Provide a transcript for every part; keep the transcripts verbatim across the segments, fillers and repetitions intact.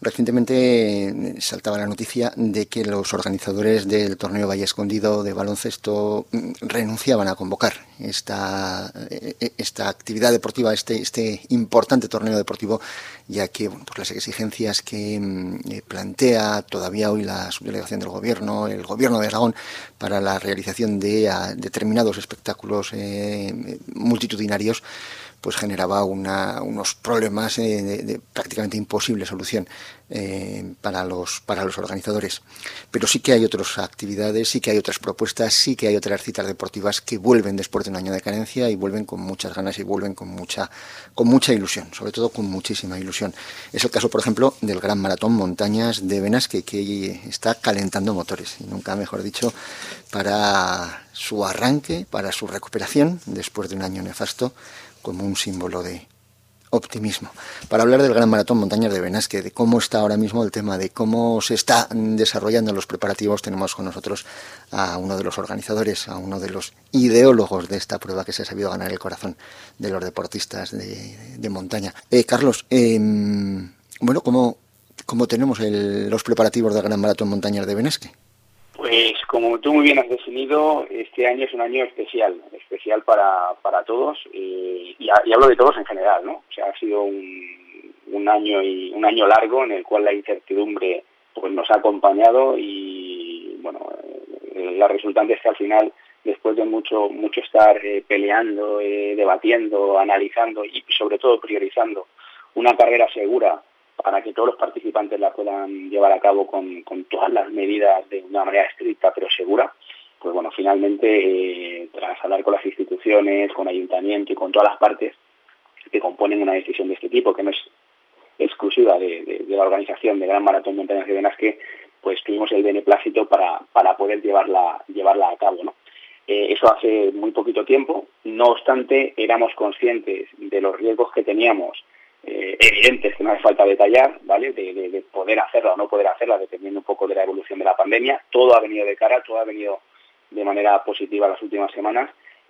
Recientemente eh, saltaba la noticia de que los organizadores del torneo Valle Escondido de baloncesto mm, renunciaban a convocar esta, eh, esta actividad deportiva, este, este importante torneo deportivo, ya que bueno, pues las exigencias que mm, eh, plantea todavía hoy la subdelegación del gobierno, el gobierno de Aragón, para la realización de a, determinados espectáculos eh, multitudinarios, pues generaba una, unos problemas eh, de, de prácticamente imposible solución eh, para los para los organizadores. Pero sí que hay otras actividades, sí que hay otras propuestas, sí que hay otras citas deportivas que vuelven después de un año de carencia y vuelven con muchas ganas y vuelven con mucha con mucha ilusión, sobre todo con muchísima ilusión. Es el caso, por ejemplo, del Gran Maratón Montañas de Benasque, que está calentando motores, y nunca mejor dicho, para su arranque, para su recuperación después de un año nefasto, como un símbolo de optimismo. Para hablar del Gran Maratón Montañas de Benasque, de cómo está ahora mismo el tema, de cómo se está desarrollando los preparativos, tenemos con nosotros a uno de los organizadores, a uno de los ideólogos de esta prueba que se ha sabido ganar el corazón de los deportistas de, de montaña. Eh, Carlos, eh, bueno, ¿cómo, cómo tenemos el, los preparativos del Gran Maratón Montañas de Benasque? Pues como tú muy bien has definido, este año es un año especial, especial para, para todos, y, y, y hablo de todos en general, ¿no? O sea, ha sido un, un año y un año largo en el cual la incertidumbre pues nos ha acompañado y bueno, eh, la resultante es que al final, después de mucho mucho estar eh, peleando, eh, debatiendo, analizando y sobre todo priorizando una carrera segura para que todos los participantes la puedan llevar a cabo con, con todas las medidas de una manera estricta pero segura, pues bueno, finalmente, eh, tras hablar con las instituciones, con ayuntamiento y con todas las partes que componen una decisión de este tipo, que no es exclusiva de, de, de la organización de Gran Maratón Montañas de Benasque, pues tuvimos el beneplácito para, para poder llevarla, llevarla a cabo, ¿no? Eh, eso hace muy poquito tiempo. No obstante, éramos conscientes de los riesgos que teníamos, Eh, evidentes, que no hace falta detallar, ¿vale? De, de, de poder hacerla o no poder hacerla, dependiendo un poco de la evolución de la pandemia. Todo ha venido de cara, todo ha venido de manera positiva las últimas semanas,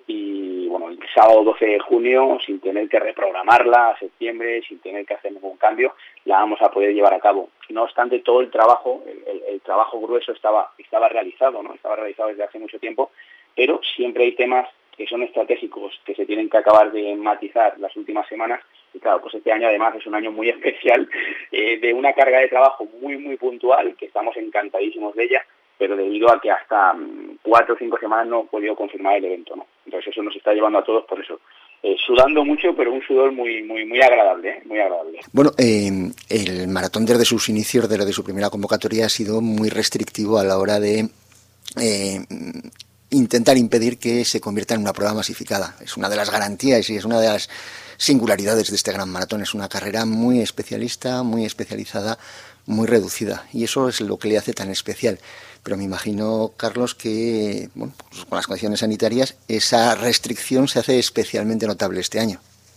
y bueno, el sábado doce de junio, sin tener que reprogramarla a septiembre, sin tener que hacer ningún cambio, la vamos a poder llevar a cabo. No obstante, todo el trabajo, el, el, el trabajo grueso estaba, estaba realizado, ¿no? Estaba realizado desde hace mucho tiempo, pero siempre hay temas que son estratégicos, que se tienen que acabar de matizar las últimas semanas. Y claro, pues este año además es un año muy especial, eh, de una carga de trabajo muy, muy puntual, que estamos encantadísimos de ella, pero debido a que hasta um, cuatro o cinco semanas no he podido confirmar el evento, ¿no? Entonces eso nos está llevando a todos, por eso, eh, sudando mucho, pero un sudor muy, muy, muy agradable, ¿eh? Muy agradable. Bueno, eh, el maratón desde sus inicios, desde su primera convocatoria, ha sido muy restrictivo a la hora de eh, intentar impedir que se convierta en una prueba masificada. Es una de las garantías y es una de las singularidades de este gran maratón. Es una carrera muy especialista, muy especializada, muy reducida, y eso es lo que le hace tan especial. Pero me imagino, Carlos, que bueno, pues con las condiciones sanitarias esa restricción se hace especialmente notable este año.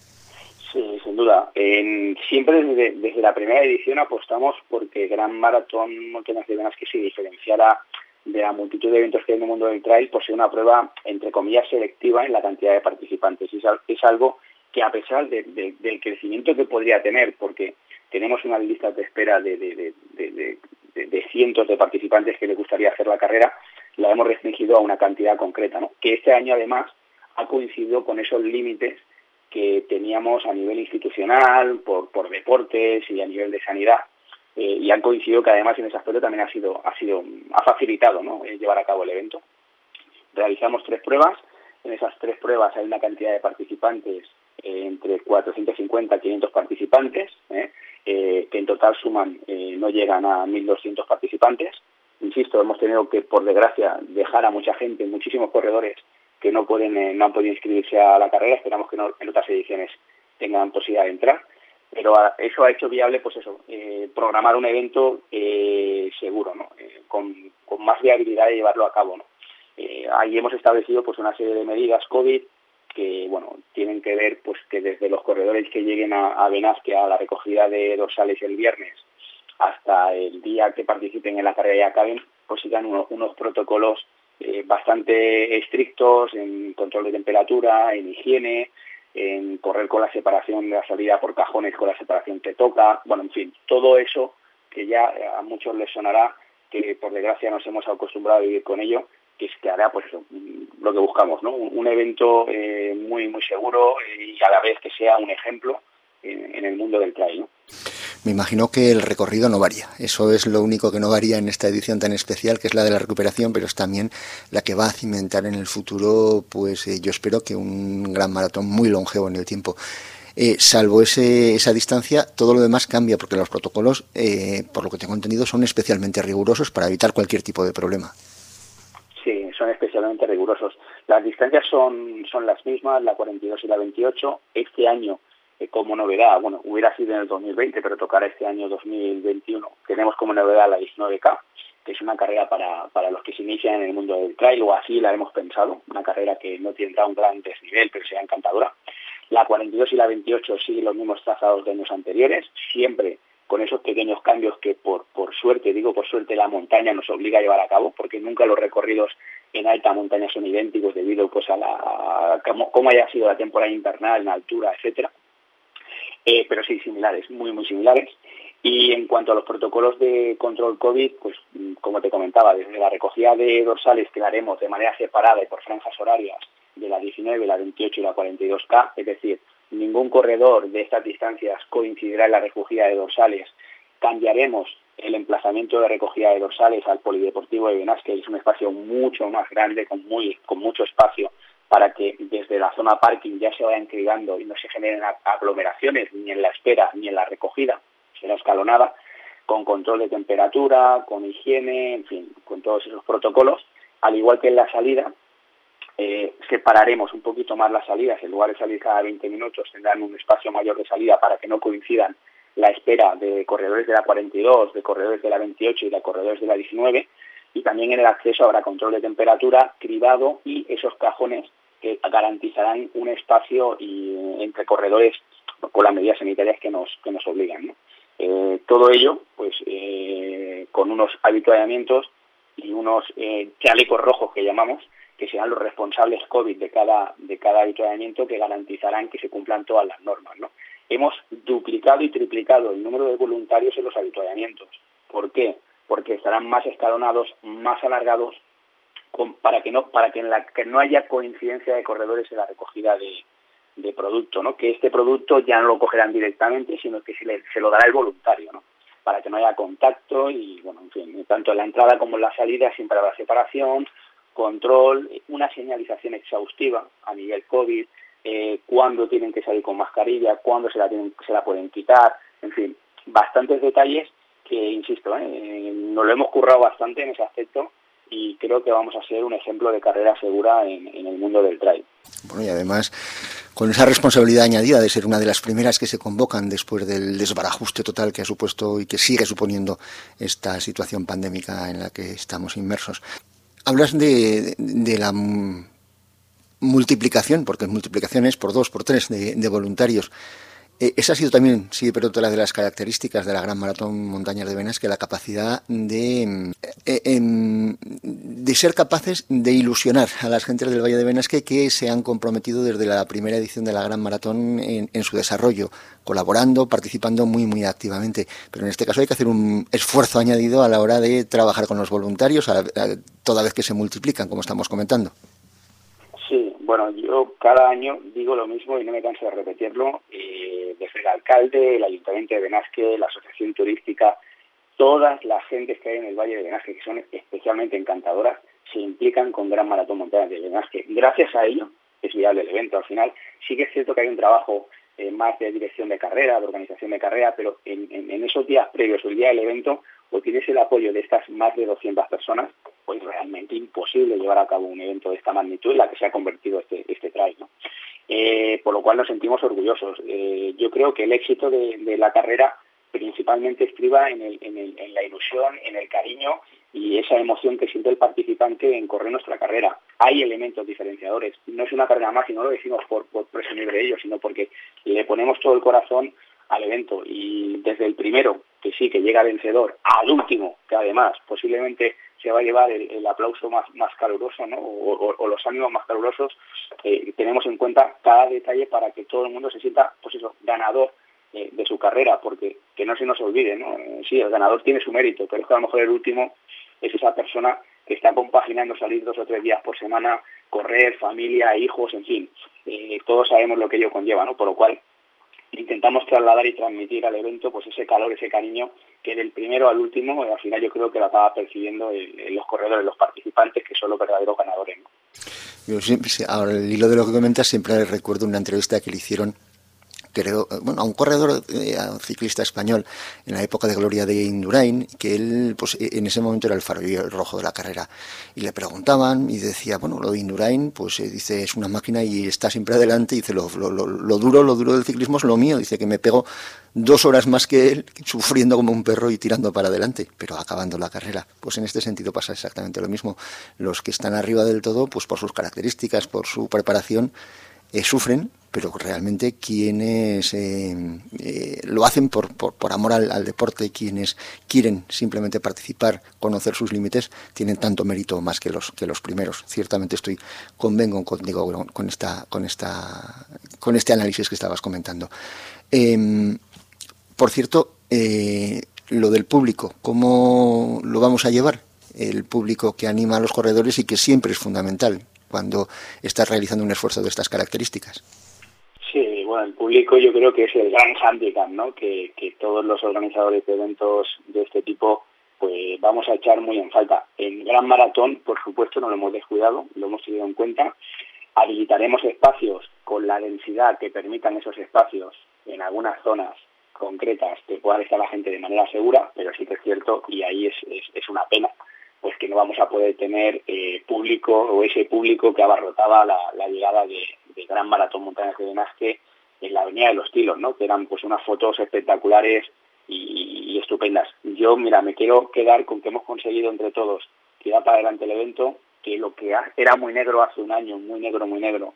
Sí, sin duda. En, siempre desde, desde la primera edición apostamos porque Gran Maratón Montañas de Benasque se diferenciara de la multitud de eventos que hay en el mundo del trail por ser una prueba, entre comillas, selectiva en la cantidad de participantes. Y es algo que, a pesar de, de, del crecimiento que podría tener, porque tenemos unas listas de espera de, de, de, de, de, de cientos de participantes que les gustaría hacer la carrera, la hemos restringido a una cantidad concreta, ¿no? Que este año, además, ha coincidido con esos límites que teníamos a nivel institucional, por, por deportes y a nivel de sanidad. Eh, y han coincidido que además en ese aspecto también ha sido ha sido ha facilitado, ¿no?, eh, llevar a cabo el evento. Realizamos tres pruebas. En esas tres pruebas hay una cantidad de participantes eh, entre cuatrocientos cincuenta a quinientos participantes, eh, eh, que en total suman, eh, no llegan a mil doscientos participantes. Insisto, hemos tenido que, por desgracia, dejar a mucha gente, muchísimos corredores que no pueden eh, no han podido inscribirse a la carrera. Esperamos que no, en otras ediciones tengan posibilidad de entrar. Pero eso ha hecho viable, pues eso, eh, programar un evento eh, seguro, ¿no? Eh, con, con más viabilidad de llevarlo a cabo, ¿no? Eh, ahí hemos establecido pues una serie de medidas COVID que, bueno, tienen que ver pues que desde los corredores que lleguen a, a Benasque a la recogida de dorsales el viernes hasta el día que participen en la carrera y acaben, pues sigan unos, unos protocolos eh, bastante estrictos en control de temperatura, en higiene, en correr con la separación de la salida por cajones, con la separación que toca, bueno, en fin, todo eso que ya a muchos les sonará, que por desgracia nos hemos acostumbrado a vivir con ello, que es que hará pues eso, lo que buscamos, ¿no? Un, un evento eh, muy muy seguro y a la vez que sea un ejemplo en, en el mundo del trail, ¿no? Me imagino que el recorrido no varía. Eso es lo único que no varía en esta edición tan especial, que es la de la recuperación, pero es también la que va a cimentar en el futuro, pues eh, yo espero que un gran maratón muy longevo en el tiempo. Eh, salvo ese, esa distancia, todo lo demás cambia, porque los protocolos, eh, por lo que tengo entendido, son especialmente rigurosos para evitar cualquier tipo de problema. Sí, son especialmente rigurosos. Las distancias son, son las mismas, la cuarenta y dos y la veintiocho. Este año, eh, como novedad, bueno, hubiera sido en el dos mil veinte, pero tocará este año dos mil veintiuno, tenemos como novedad la diecinueve K, que es una carrera para, para los que se inician en el mundo del trail, o así la hemos pensado, una carrera que no tendrá un gran desnivel, pero será encantadora. La cuarenta y dos y la veintiocho siguen los mismos trazados de años anteriores, siempre con esos pequeños cambios que por, por suerte, digo por suerte, la montaña nos obliga a llevar a cabo, porque nunca los recorridos en alta montaña son idénticos debido pues a la a cómo, cómo haya sido la temporada invernal, en altura, etcétera. Eh, pero sí, similares, muy muy similares. Y en cuanto a los protocolos de control COVID, pues como te comentaba, desde la recogida de dorsales que la haremos de manera separada y por franjas horarias de la diecinueve, la veintiocho y la cuarenta y dos K, es decir, ningún corredor de estas distancias coincidirá en la recogida de dorsales. Cambiaremos el emplazamiento de recogida de dorsales al Polideportivo de Benasque, que es un espacio mucho más grande, con, muy, con mucho espacio, para que desde la zona parking ya se vayan cribando y no se generen aglomeraciones ni en la espera ni en la recogida, será escalonada, con control de temperatura, con higiene, en fin, con todos esos protocolos, al igual que en la salida. Eh, separaremos un poquito más las salidas, en lugar de salir cada veinte minutos tendrán un espacio mayor de salida para que no coincidan la espera de corredores de la cuarenta y dos, de corredores de la veintiocho y de corredores de la diecinueve, y también en el acceso habrá control de temperatura, cribado y esos cajones que garantizarán un espacio y, entre corredores con las medidas sanitarias que nos, que nos obligan, ¿no? Eh, todo ello pues eh, con unos habituallamientos y unos eh, chalecos rojos que llamamos, que serán los responsables COVID de cada de cada avituallamiento, que garantizarán que se cumplan todas las normas, ¿no? Hemos duplicado y triplicado el número de voluntarios en los avituallamientos. ¿Por qué? Porque estarán más escalonados, más alargados, con, para que no para que, en la, que no haya coincidencia de corredores en la recogida de, de producto, ¿no? Que este producto ya no lo cogerán directamente, sino que se, le, se lo dará el voluntario, ¿no? Para que no haya contacto y, bueno, en fin, tanto en la entrada como en la salida siempre habrá separación, control, una señalización exhaustiva a nivel COVID, eh, cuándo tienen que salir con mascarilla, cuándo se la, tienen, se la pueden quitar, en fin, bastantes detalles que, insisto, eh, nos lo hemos currado bastante en ese aspecto y creo que vamos a ser un ejemplo de carrera segura en, en el mundo del trail. Bueno, y además con esa responsabilidad añadida de ser una de las primeras que se convocan después del desbarajuste total que ha supuesto y que sigue suponiendo esta situación pandémica en la que estamos inmersos. Hablas de, de la multiplicación, porque multiplicación es por dos, por tres de, de voluntarios. Eh, esa ha sido también, sí, pero otra de las características de la Gran Maratón Montañas de Benasque, la capacidad de, eh, eh, de ser capaces de ilusionar a las gentes del Valle de Benasque que se han comprometido desde la primera edición de la Gran Maratón en, en su desarrollo, colaborando, participando muy, muy activamente. Pero en este caso hay que hacer un esfuerzo añadido a la hora de trabajar con los voluntarios, a, a, toda vez que se multiplican, como estamos comentando. Sí, bueno, yo cada año digo lo mismo y no me canso de repetirlo. Eh, desde el alcalde, el Ayuntamiento de Benasque, la Asociación Turística, todas las gentes que hay en el Valle de Benasque, que son especialmente encantadoras, se implican con Gran Maratón Montañas de Benasque. Gracias a ello es viable el evento. Al final sí que es cierto que hay un trabajo eh, más de dirección de carrera, de organización de carrera, pero en, en, en esos días previos, el día del evento, o tienes el apoyo de estas más de doscientas personas, pues realmente imposible llevar a cabo un evento de esta magnitud en la que se ha convertido este, este trail, ¿no? Eh, por lo cual nos sentimos orgullosos. Eh, yo creo que el éxito de, de la carrera principalmente estriba en, el, en, el, en la ilusión, en el cariño y esa emoción que siente el participante en correr nuestra carrera. Hay elementos diferenciadores. No es una carrera más y no lo decimos por, por presumir de ello, sino porque le ponemos todo el corazón al evento, y desde el primero, que sí, que llega vencedor, al último, que además posiblemente se va a llevar el, el aplauso más, más caluroso, ¿no? o, o, o los ánimos más calurosos, eh, tenemos en cuenta cada detalle para que todo el mundo se sienta, pues eso, ganador eh, de su carrera, porque que no se nos olvide, ¿no? Eh, sí, el ganador tiene su mérito, pero es que a lo mejor el último es esa persona que está compaginando salir dos o tres días por semana, correr, familia, hijos, en fin, eh, todos sabemos lo que ello conlleva, ¿no? Por lo cual intentamos trasladar y transmitir al evento pues ese calor, ese cariño que del primero al último, al final yo creo que lo acaba percibiendo el, el, los corredores, los participantes, que son los verdaderos ganadores, ¿no? Yo siempre, ahora, el hilo de lo que comentas, siempre recuerdo una entrevista que le hicieron, creo, bueno, a un corredor, eh, a un ciclista español en la época de gloria de Indurain, que él, pues en ese momento era el farolillo rojo de la carrera, y le preguntaban y decía, bueno, lo de Indurain, pues eh, dice, es una máquina y está siempre adelante, y dice, lo, lo, lo, lo duro, lo duro del ciclismo es lo mío, dice que me pego dos horas más que él, sufriendo como un perro y tirando para adelante, pero acabando la carrera. Pues en este sentido pasa exactamente lo mismo. Los que están arriba del todo, pues por sus características, por su preparación, eh, sufren, pero realmente quienes eh, eh, lo hacen por, por, por amor al, al deporte, quienes quieren simplemente participar, conocer sus límites, tienen tanto mérito más que los que los primeros. Ciertamente estoy convengo contigo con, con esta con esta con este análisis que estabas comentando. Eh, por cierto, eh, lo del público, ¿cómo lo vamos a llevar? El público que anima a los corredores y que siempre es fundamental cuando estás realizando un esfuerzo de estas características. Sí, bueno, el público yo creo que es el gran hándicap, ¿no? Que, que todos los organizadores de eventos de este tipo pues vamos a echar muy en falta. En Gran Maratón, por supuesto, no lo hemos descuidado, lo hemos tenido en cuenta. Habilitaremos espacios con la densidad que permitan esos espacios en algunas zonas concretas que pueda estar la gente de manera segura, pero sí que es cierto, y ahí es, es, es una pena, pues que no vamos a poder tener eh, público o ese público que abarrotaba la, la llegada de, de Gran Maratón Montañas de Benasque en la Avenida de los Tilos, ¿no? Que eran pues unas fotos espectaculares y, y estupendas. Yo, mira, me quiero quedar con que hemos conseguido entre todos tirar para adelante el evento, que lo que era muy negro hace un año, muy negro, muy negro,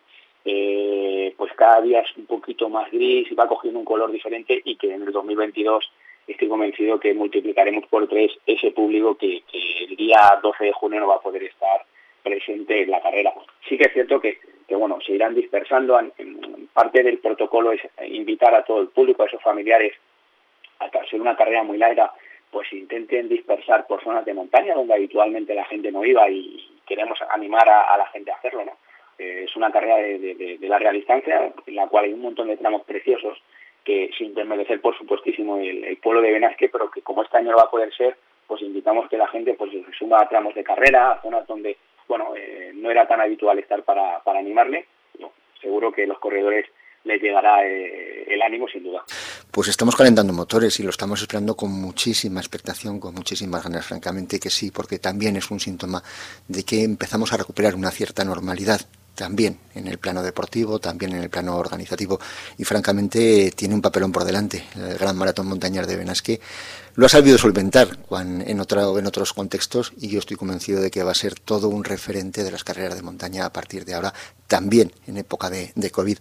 eh, pues cada día es un poquito más gris y va cogiendo un color diferente, y que en el dos mil veintidós estoy convencido que multiplicaremos por tres ese público que, que el día doce de junio no va a poder estar presente en la carrera. Sí que es cierto que, que bueno, se irán dispersando. Parte del protocolo es invitar a todo el público, a esos familiares, a ser una carrera muy larga, pues intenten dispersar por zonas de montaña donde habitualmente la gente no iba, y queremos animar a, a la gente a hacerlo, ¿no? Eh, es una carrera de, de, de larga distancia, en la cual hay un montón de tramos preciosos, que sin desmerecer por supuestísimo el, el pueblo de Benasque, pero que como este año no va a poder ser, pues invitamos que la gente pues se suma a tramos de carrera, a zonas donde bueno eh, no era tan habitual estar para, para animarle. No, seguro que los corredores les llegará eh, el ánimo, sin duda. Pues estamos calentando motores y lo estamos esperando con muchísima expectación, con muchísimas ganas, francamente que sí, porque también es un síntoma de que empezamos a recuperar una cierta normalidad, también en el plano deportivo, también en el plano organizativo, y francamente tiene un papelón por delante. El Gran Maratón Montañas de Benasque lo ha sabido solventar cuando, en, otro, en otros contextos, y yo estoy convencido de que va a ser todo un referente de las carreras de montaña a partir de ahora, también en época de, de COVID.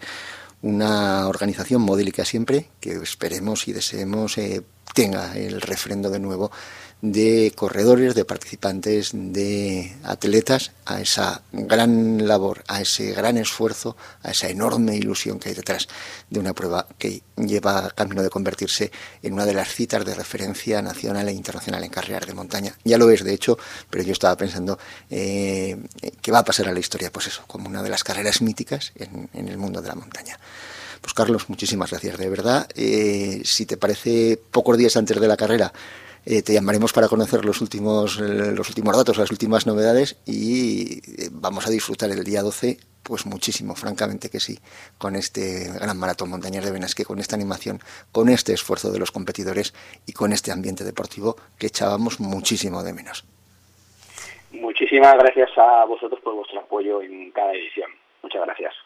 Una organización modélica siempre, que esperemos y deseemos eh, tenga el refrendo de nuevo de corredores, de participantes, de atletas, a esa gran labor, a ese gran esfuerzo, a esa enorme ilusión que hay detrás de una prueba que lleva camino de convertirse en una de las citas de referencia nacional e internacional en carreras de montaña. Ya lo es, de hecho, pero yo estaba pensando eh, que va a pasar a la historia, pues eso, como una de las carreras míticas en, en el mundo de la montaña. Pues Carlos, muchísimas gracias, de verdad. Eh, si te parece, pocos días antes de la carrera, Eh, te llamaremos para conocer los últimos eh, los últimos datos, las últimas novedades, y eh, vamos a disfrutar el día doce, pues muchísimo, francamente que sí, con este Gran Maratón Montañas de Benasque, con esta animación, con este esfuerzo de los competidores y con este ambiente deportivo que echábamos muchísimo de menos. Muchísimas gracias a vosotros por vuestro apoyo en cada edición. Muchas gracias.